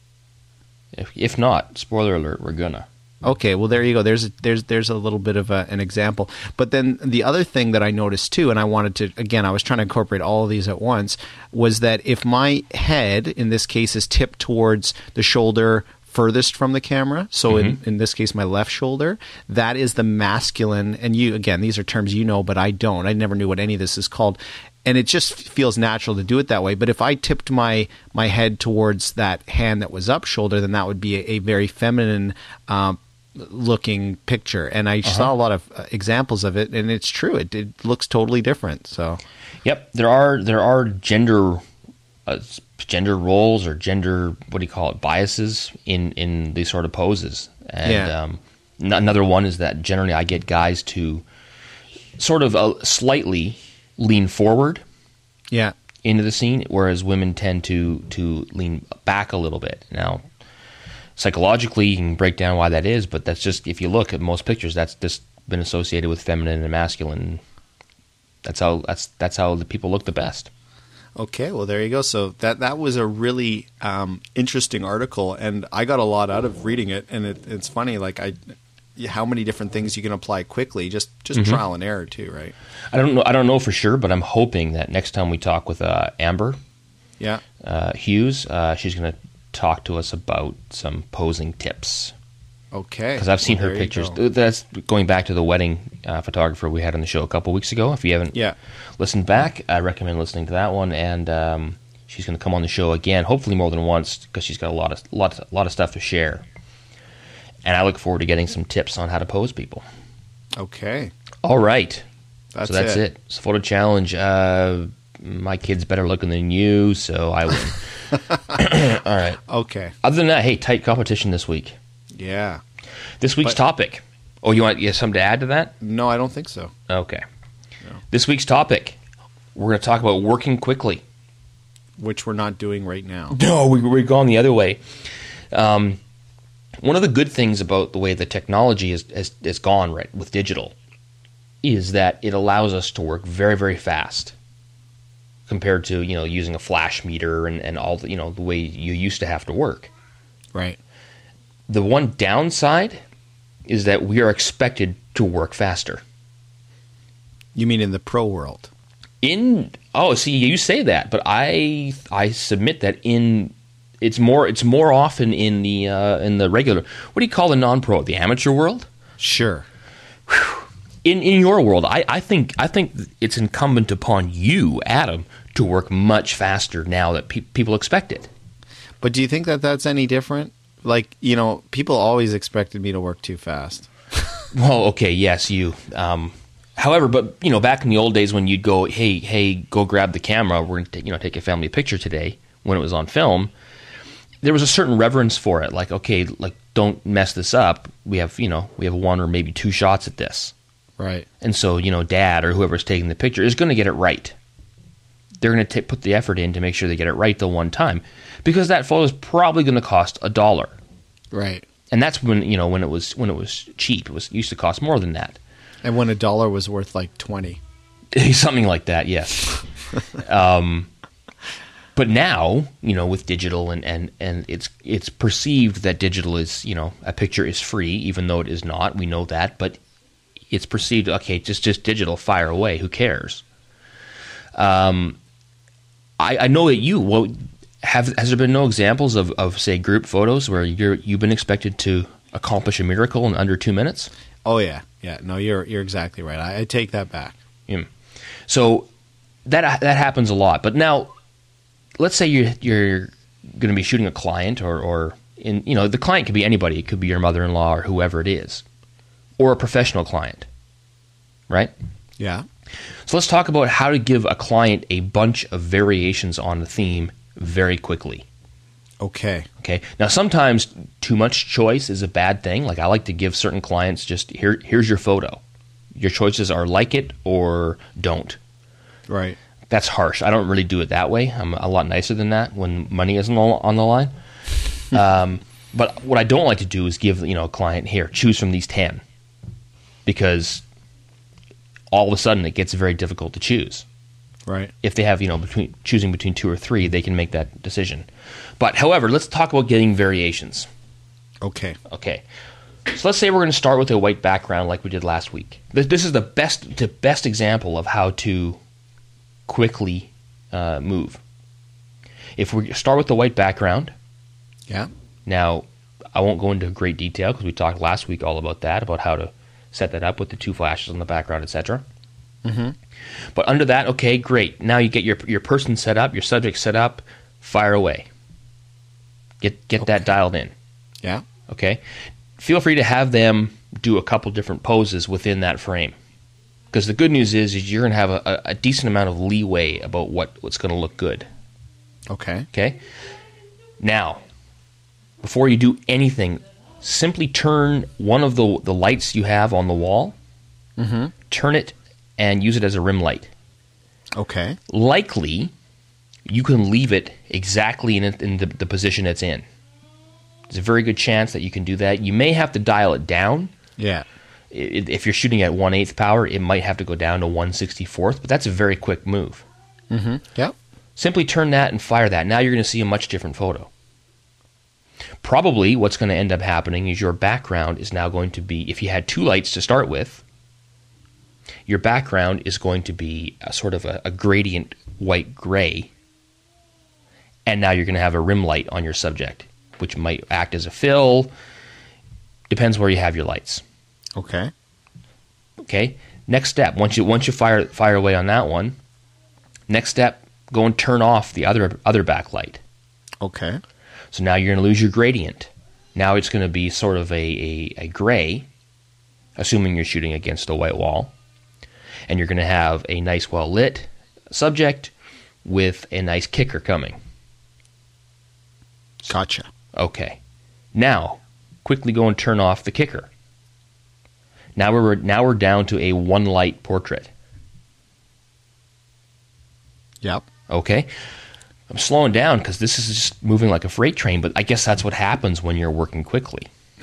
Speaker 1: If not, spoiler alert, we're gonna.
Speaker 2: Okay, well there you go. There's a little bit of an example. But then the other thing that I noticed too, and I wanted to, again, I was trying to incorporate all of these at once, was that if my head, in this case, is tipped towards the shoulder furthest from the camera, so in this case my left shoulder, that is the masculine, and you, again, these are terms but I don't. I never knew what any of this is called. And it just feels natural to do it that way. But if I tipped my head towards that hand that was up shoulder, then that would be a very feminine looking picture. And I saw a lot of examples of it, and it's true. It looks totally different. So,
Speaker 1: yep, there are gender roles or gender, what do you call it, biases in these sort of poses. And another one is that generally I get guys to sort of slightly lean forward into the scene, whereas women tend to lean back a little bit. Now, psychologically, you can break down why that is, but that's just, if you look at most pictures, that's just been associated with feminine and masculine. That's how the people look the best.
Speaker 2: Okay, well, there you go. So that was a really interesting article, and I got a lot out of reading it. And it's funny, like how many different things you can apply quickly, just trial and error too, right?
Speaker 1: I don't know for sure, but I'm hoping that next time we talk with Amber Hughes, she's going to talk to us about some posing tips.
Speaker 2: Okay.
Speaker 1: Because I've seen her pictures. That's going back to the wedding photographer we had on the show a couple weeks ago. If you haven't listened back, I recommend listening to that one. And she's going to come on the show again, hopefully more than once, because she's got a lot of stuff to share. And I look forward to getting some tips on how to pose people.
Speaker 2: Okay.
Speaker 1: All right.
Speaker 2: That's
Speaker 1: it. It's a photo challenge. My kid's better looking than you, so I win. All right.
Speaker 2: Okay.
Speaker 1: Other than that, hey, tight competition this week.
Speaker 2: Yeah.
Speaker 1: This week's topic. Oh, you have something to add to that?
Speaker 2: No, I don't think so.
Speaker 1: Okay. No. This week's topic, we're going to talk about working quickly.
Speaker 2: Which we're not doing right now.
Speaker 1: No, we're going the other way. One of the good things about the way the technology has gone right with digital is that it allows us to work very, very fast compared to using a flash meter and all the the way you used to have to work.
Speaker 2: Right.
Speaker 1: The one downside is that we are expected to work faster.
Speaker 2: You mean in the pro world?
Speaker 1: See, you say that, but I submit that it's more often in the regular. What do you call the non-pro? The amateur world?
Speaker 2: Sure.
Speaker 1: In your world, I think it's incumbent upon you, Adam, to work much faster now that people expect it.
Speaker 2: But do you think that that's any different? Like, people always expected me to work too fast.
Speaker 1: Well, okay, yes, you. However, but back in the old days when you'd go, hey, go grab the camera. We're gonna take a family picture today. When it was on film, there was a certain reverence for it. Like, okay, don't mess this up. We have one or maybe two shots at this,
Speaker 2: right?
Speaker 1: And so Dad or whoever's taking the picture is going to get it right. They're going to put the effort in to make sure they get it right the one time, because that photo is probably going to cost $1.
Speaker 2: Right.
Speaker 1: And that's when when it was cheap. It used to cost more than that.
Speaker 2: And when $1 was worth like 20.
Speaker 1: Something like that, yes. But now, with digital and it's perceived that digital is, a picture is free, even though it is not. We know that, but it's perceived, okay, just digital, fire away. Who cares? I know that has there been no examples of say group photos where you've been expected to accomplish a miracle in under 2 minutes?
Speaker 2: Oh yeah. No, you're exactly right. I take that back.
Speaker 1: Yeah. So that happens a lot. But now, let's say you're going to be shooting a client, or the client could be anybody. It could be your mother-in-law or whoever it is, or a professional client, right?
Speaker 2: Yeah.
Speaker 1: So let's talk about how to give a client a bunch of variations on the theme very quickly.
Speaker 2: Okay.
Speaker 1: Okay. Now, sometimes too much choice is a bad thing. Like, I like to give certain clients just, here's your photo. Your choices are like it or don't.
Speaker 2: Right.
Speaker 1: That's harsh. I don't really do it that way. I'm a lot nicer than that when money isn't on the line. But what I don't like to do is give a client, here, choose from these 10, because all of a sudden it gets very difficult to choose.
Speaker 2: Right.
Speaker 1: If they have choosing between 2 or 3, they can make that decision. But however, let's talk about getting variations.
Speaker 2: Okay.
Speaker 1: So let's say we're going to start with a white background like we did last week. This is the best example of how to quickly move. If we start with the white background,
Speaker 2: yeah.
Speaker 1: Now I won't go into great detail because we talked last week all about that, about how to set that up with the 2 flashes on the background, etc.
Speaker 2: Mm-hmm.
Speaker 1: But under that, okay, great. Now you get your person set up, your subject set up, fire away. Get that dialed in.
Speaker 2: Yeah.
Speaker 1: Okay. Feel free to have them do a couple different poses within that frame, because the good news is you're going to have a decent amount of leeway about what's going to look good.
Speaker 2: Okay.
Speaker 1: Okay. Now, before you do anything, simply turn one of the lights you have on the wall, turn it and use it as a rim light.
Speaker 2: Okay.
Speaker 1: Likely, you can leave it exactly in the position it's in. There's a very good chance that you can do that. You may have to dial it down.
Speaker 2: Yeah.
Speaker 1: If you're shooting at 1/8 power, it might have to go down to 1/64th, but that's a very quick move.
Speaker 2: Mm-hmm. Yep.
Speaker 1: Simply turn that and fire that. Now you're going to see a much different photo. Probably what's going to end up happening is your background is now going to be, if you had 2 lights to start with, your background is going to be a sort of a gradient white-gray, and now you're going to have a rim light on your subject, which might act as a fill. Depends where you have your lights.
Speaker 2: Okay.
Speaker 1: Okay. Next step, once you fire away on that one, next step, go and turn off the other backlight.
Speaker 2: Okay.
Speaker 1: So now you're going to lose your gradient. Now it's going to be sort of a gray, assuming you're shooting against a white wall. And you're going to have a nice, well-lit subject with a nice kicker coming.
Speaker 2: Gotcha.
Speaker 1: Okay. Now, quickly go and turn off the kicker. Now we're down to a 1-light portrait.
Speaker 2: Yep.
Speaker 1: Okay. I'm slowing down because this is just moving like a freight train, but I guess that's what happens when you're working quickly.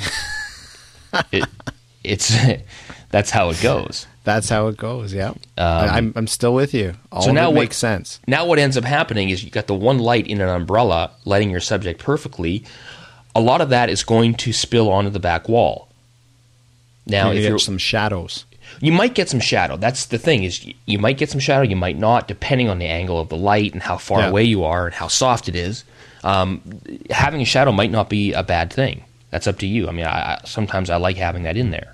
Speaker 1: That's how it goes.
Speaker 2: That's how it goes. Yeah. I'm still with you. All of it makes sense.
Speaker 1: Now what ends up happening is you got the 1 light in an umbrella lighting your subject perfectly. A lot of that is going to spill onto the back wall. Now,
Speaker 2: if you get some shadows.
Speaker 1: You might get some shadow. That's the thing, is you might get some shadow, you might not, depending on the angle of the light and how far away you are and how soft it is. Having a shadow might not be a bad thing. That's up to you. I mean, sometimes I like having that in there.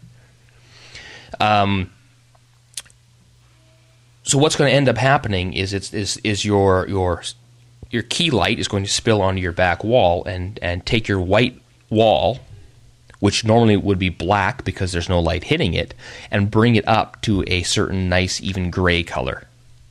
Speaker 1: So what's going to end up happening is your key light is going to spill onto your back wall and take your white wall, which normally would be black because there's no light hitting it, and bring it up to a certain nice, even gray color.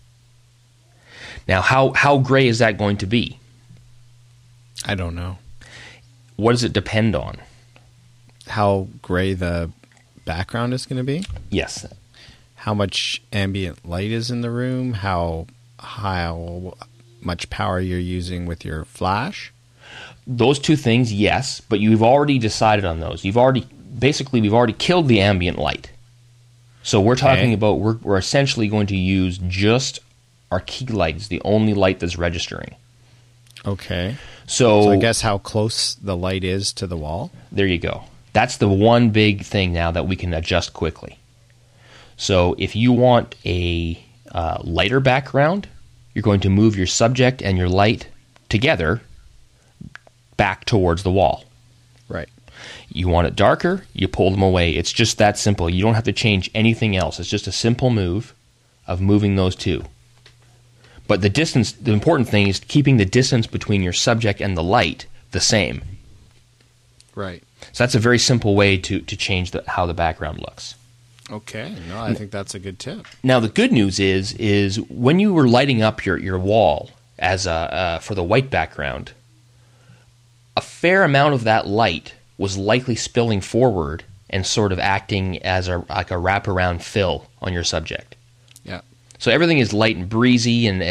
Speaker 1: Now, how gray is that going to be?
Speaker 2: I don't know.
Speaker 1: What does it depend on?
Speaker 2: How gray the background is going to be?
Speaker 1: Yes.
Speaker 2: How much ambient light is in the room? How much power you're using with your flash?
Speaker 1: Those 2 things, yes, but you've already decided on those. We've already killed the ambient light. So we're talking about, we're essentially going to use just our key light. It's the only light that's registering.
Speaker 2: Okay.
Speaker 1: So
Speaker 2: I guess how close the light is to the wall?
Speaker 1: There you go. That's the one big thing now that we can adjust quickly. So if you want a lighter background, you're going to move your subject and your light together back towards the wall.
Speaker 2: Right.
Speaker 1: You want it darker, you pull them away. It's just that simple. You don't have to change anything else. It's just a simple move of moving those 2. But the important thing is keeping the distance between your subject and the light the same.
Speaker 2: Right.
Speaker 1: So that's a very simple way to change how the background looks.
Speaker 2: Okay. No, I think that's a good tip.
Speaker 1: Now, the good news is when you were lighting up your wall as for the white background, a fair amount of that light was likely spilling forward and sort of acting as like a wraparound fill on your subject.
Speaker 2: Yeah.
Speaker 1: So everything is light and breezy, and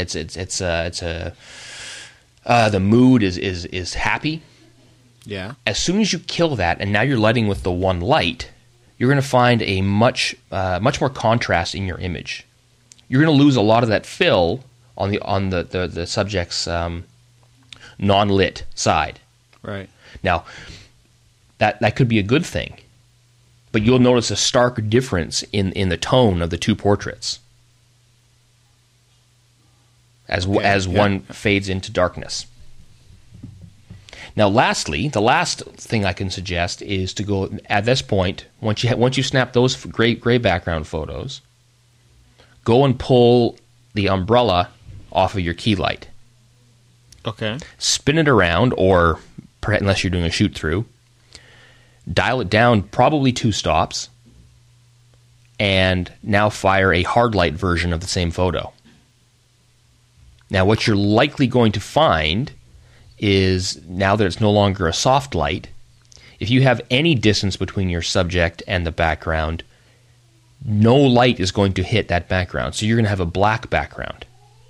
Speaker 1: the mood is happy.
Speaker 2: Yeah.
Speaker 1: As soon as you kill that, and now you're lighting with the one light, you're going to find a much more contrast in your image. You're going to lose a lot of that fill on the subject's non-lit side.
Speaker 2: Right.
Speaker 1: Now, that could be a good thing, but you'll notice a stark difference in the tone of the two portraits as one fades into darkness. Now, lastly, the last thing I can suggest is to go at this point, once you snap those gray background photos, go and pull the umbrella off of your key light.
Speaker 2: Okay.
Speaker 1: Spin it around, or unless you're doing a shoot through, dial it down probably 2 stops, and now fire a hard light version of the same photo. Now, what you're likely going to find is, now that it's no longer a soft light, if you have any distance between your subject and the background, no light is going to hit that background. So you're going to have a black background.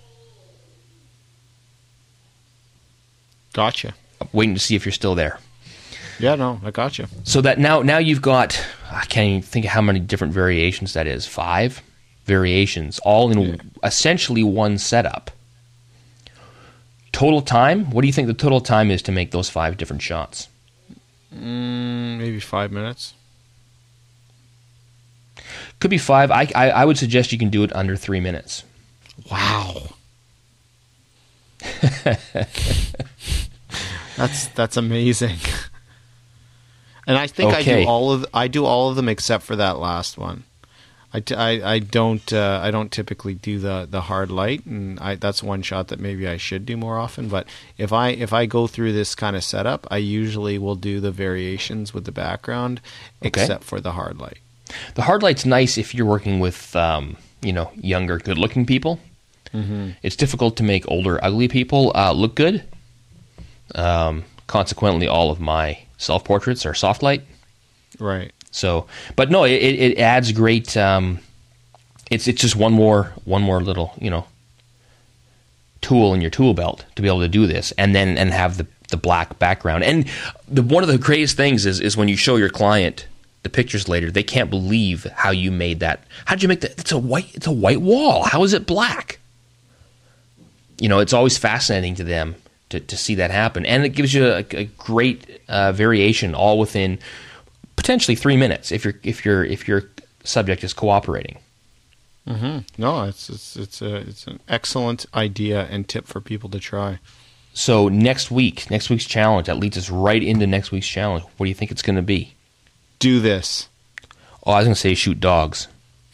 Speaker 2: Gotcha.
Speaker 1: I'm waiting to see if you're still there.
Speaker 2: Yeah, no, I gotcha.
Speaker 1: So that now you've got, I can't even think of how many different variations that is. 5 variations, all in essentially one setup. Total time? What do you think the total time is to make those 5 different shots?
Speaker 2: Maybe 5 minutes.
Speaker 1: Could be 5. I would suggest you can do it under 3 minutes.
Speaker 2: Wow. That's amazing. And I think
Speaker 1: Okay.
Speaker 2: I do all of them except for that last one. I don't typically do the hard light, and that's one shot that maybe I should do more often. But if I go through this kind of setup, I usually will do the variations with the background, except for the hard light.
Speaker 1: The hard light's nice if you're working with younger, good-looking people. Mm-hmm. It's difficult to make older, ugly people look good. Consequently, all of my self-portraits are soft light.
Speaker 2: Right.
Speaker 1: So, but no, it adds great. It's just one more little tool in your tool belt to be able to do this, and have the black background. And one of the greatest things is when you show your client the pictures later, they can't believe how you made that. How did you make that? It's a white wall. How is it black? It's always fascinating to them to see that happen, and it gives you a great variation, all within potentially 3 minutes if your subject is cooperating.
Speaker 2: Mm-hmm. No, it's an excellent idea and tip for people to try.
Speaker 1: So next week's challenge, that leads us right into next week's challenge. What do you think it's going to be?
Speaker 2: Do this.
Speaker 1: Oh, I was going to say shoot dogs.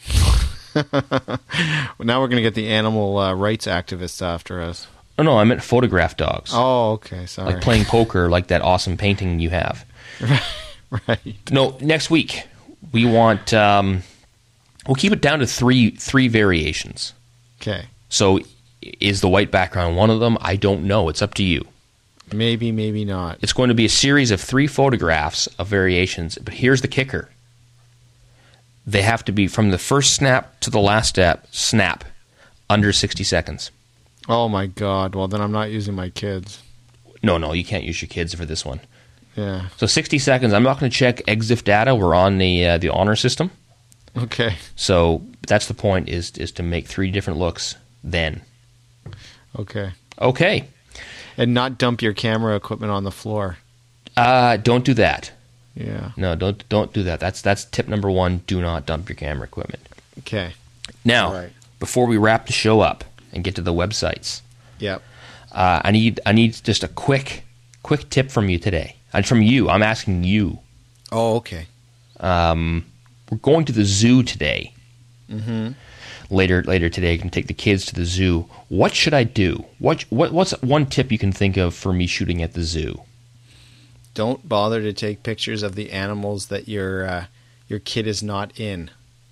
Speaker 2: Well, now we're going to get the animal rights activists after us.
Speaker 1: Oh, no, I meant photograph dogs.
Speaker 2: Oh, okay, sorry.
Speaker 1: Like playing poker, like that awesome painting you have.
Speaker 2: Right.
Speaker 1: No, next week we want. We'll keep it down to three variations.
Speaker 2: Okay.
Speaker 1: So, is the white background one of them? I don't know. It's up to you.
Speaker 2: Maybe, maybe not.
Speaker 1: It's going to be a series of 3 photographs of variations. But here's the kicker: they have to be from the first snap to the last snap under 60 seconds.
Speaker 2: Oh my God! Well, then I'm not using my kids.
Speaker 1: No, you can't use your kids for this one.
Speaker 2: Yeah.
Speaker 1: So 60 seconds. I'm not going to check EXIF data. We're on the honor system.
Speaker 2: Okay.
Speaker 1: So that's the point: is to make 3 different looks. Then.
Speaker 2: Okay.
Speaker 1: Okay.
Speaker 2: And not dump your camera equipment on the floor.
Speaker 1: Don't do that.
Speaker 2: Yeah.
Speaker 1: No, don't do that. That's tip number 1. Do not dump your camera equipment.
Speaker 2: Okay.
Speaker 1: Now,
Speaker 2: All right.
Speaker 1: Before we wrap the show up and get to the websites,
Speaker 2: Yep.
Speaker 1: I need just a quick tip from you today. And from you, I'm asking you.
Speaker 2: Oh, okay.
Speaker 1: We're going to the zoo today.
Speaker 2: Mm-hmm.
Speaker 1: later today, I can take the kids to the zoo. What should I do? What's one tip you can think of for me shooting at the zoo?
Speaker 2: Don't bother to take pictures of the animals that your kid is not in.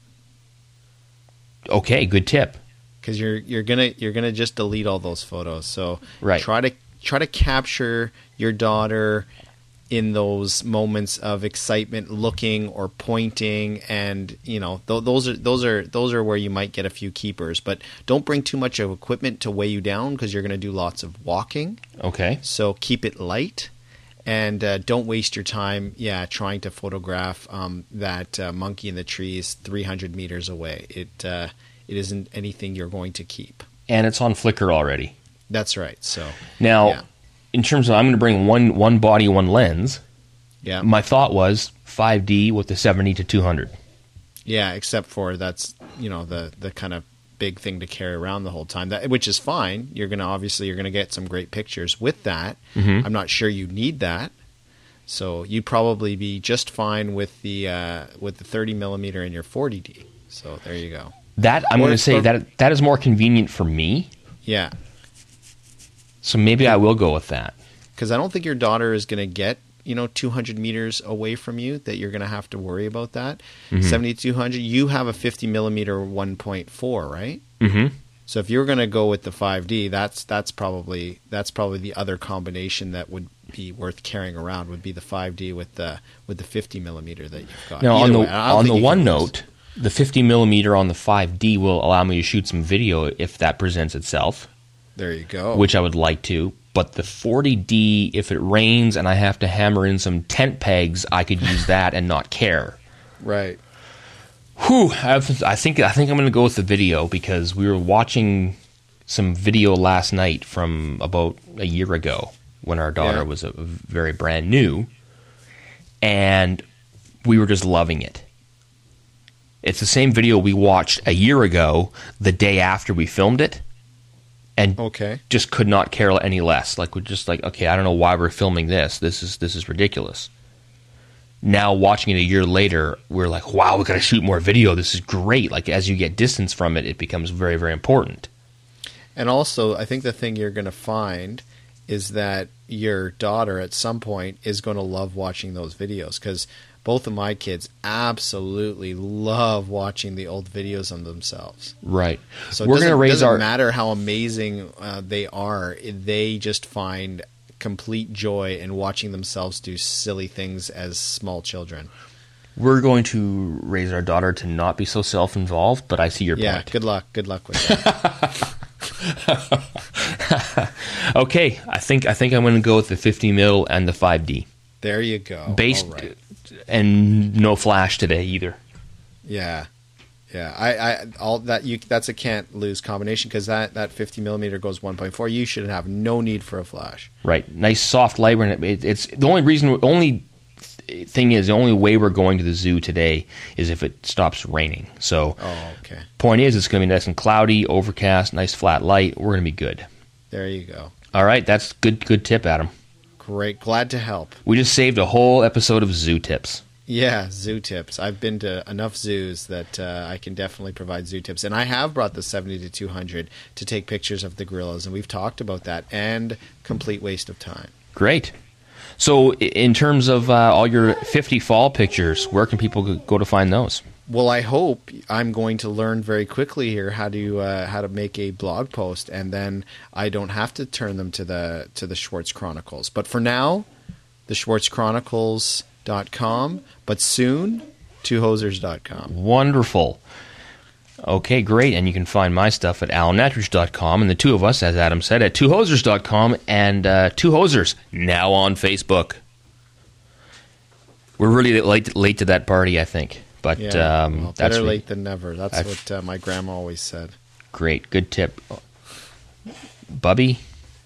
Speaker 1: Okay, good tip.
Speaker 2: Because you're gonna just delete all those photos. So
Speaker 1: right.
Speaker 2: try to capture your daughter in those moments of excitement, looking or pointing, and those are where you might get a few keepers. But don't bring too much of equipment to weigh you down, because you're going to do lots of walking.
Speaker 1: Okay.
Speaker 2: So keep it light, and don't waste your time. Trying to photograph that monkey in the trees 300 meters away. It isn't anything you're going to keep. And
Speaker 1: it's on Flickr already.
Speaker 2: That's right. So
Speaker 1: now. Yeah. In terms of, I'm going to bring one body, one lens.
Speaker 2: Yeah.
Speaker 1: My thought was 5D with the 70 to 200.
Speaker 2: Yeah, except for that's the kind of big thing to carry around the whole time. Which is fine. You're going to get some great pictures with that.
Speaker 1: Mm-hmm.
Speaker 2: I'm not sure you need that. So you'd probably be just fine with the 30 millimeter and your 40D. So there you go.
Speaker 1: That I'm going to say that is more convenient for me.
Speaker 2: Yeah.
Speaker 1: So maybe I will go with that.
Speaker 2: Because I don't think your daughter is going to get 200 meters away from you that you're going to have to worry about that.
Speaker 1: Mm-hmm.
Speaker 2: 70-200, you have a 50 millimeter 1.4, right?
Speaker 1: Mm-hmm.
Speaker 2: So if you're going to go with the 5D, that's probably the other combination that would be worth carrying around, would be the 5D with the 50 millimeter that you've got.
Speaker 1: Now on the OneNote, the 50 millimeter on the 5D will allow me to shoot some video if that presents itself.
Speaker 2: There you go.
Speaker 1: Which I would like to. But the 40D, if it rains and I have to hammer in some tent pegs, I could use that and not care.
Speaker 2: Right.
Speaker 1: Whew. I think I'm going to go with the video, because we were watching some video last night from about a year ago when our daughter was very brand new, and we were just loving it. It's the same video we watched a year ago, the day after we filmed it. And just could not care any less. Like, we're just like, okay, I don't know why we're filming this. This is ridiculous. Now, watching it a year later, we're like, wow, we got to shoot more video. This is great. Like, as you get distance from it, it becomes very, very important.
Speaker 2: And also, I think the thing you're going to find is that your daughter at some point is going to love watching those videos, because both of my kids absolutely love watching the old videos on themselves.
Speaker 1: Right.
Speaker 2: So it doesn't matter how amazing they are. They just find complete joy in watching themselves do silly things as small children.
Speaker 1: We're going to raise our daughter to not be so self-involved, but I see your point.
Speaker 2: Yeah, good luck. Good luck with that.
Speaker 1: Okay, I think I'm going to go with the 50 mil and the 5D.
Speaker 2: There you go.
Speaker 1: And no flash today either.
Speaker 2: Yeah. That's a can't lose combination, because that 50 millimeter goes 1.4. You should have no need for a flash.
Speaker 1: Right. Nice soft light. It's the only thing is, the only way we're going to the zoo today is if it stops raining. So, point is, it's going to be nice and cloudy, overcast, nice flat light. We're going to be good.
Speaker 2: There you go.
Speaker 1: All right, that's good tip, Adam.
Speaker 2: Great, glad to help.
Speaker 1: We just saved a whole episode of zoo tips.
Speaker 2: Yeah, zoo tips. I've been to enough zoos that I can definitely provide zoo tips. And I have brought the 70 to 200 to take pictures of the gorillas, and we've talked about that, and complete waste of time.
Speaker 1: Great. So in terms of all your 50 fall pictures, where can people go to find those?
Speaker 2: Well, I hope I'm going to learn very quickly here how to make a blog post, and then I don't have to turn them to the Schwartz Chronicles. But for now, the SchwartzChronicles.com, but soon, twohosers.com.
Speaker 1: Wonderful. Okay, great. And you can find my stuff at alannatrich.com, and the two of us, as Adam said, at twohosers.com, and Two Hosers, now on Facebook. We're really late to that party, I think. But
Speaker 2: better late than never. That's what my grandma always said.
Speaker 1: Great. Good tip. Bubby?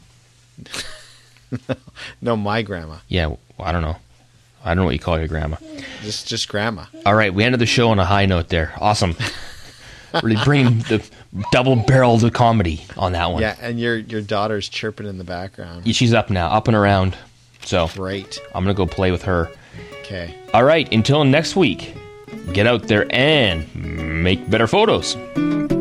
Speaker 2: No, my grandma.
Speaker 1: Yeah, well, I don't know. I don't know what you call your grandma.
Speaker 2: Just grandma.
Speaker 1: All right, we ended the show on a high note there. Awesome. Really bringing the double-barreled comedy on that one.
Speaker 2: Yeah, and your daughter's chirping in the background.
Speaker 1: Yeah, she's up now, up and around. So
Speaker 2: great.
Speaker 1: I'm going to go play with her.
Speaker 2: Okay.
Speaker 1: All right, until next week, get out there and make better photos.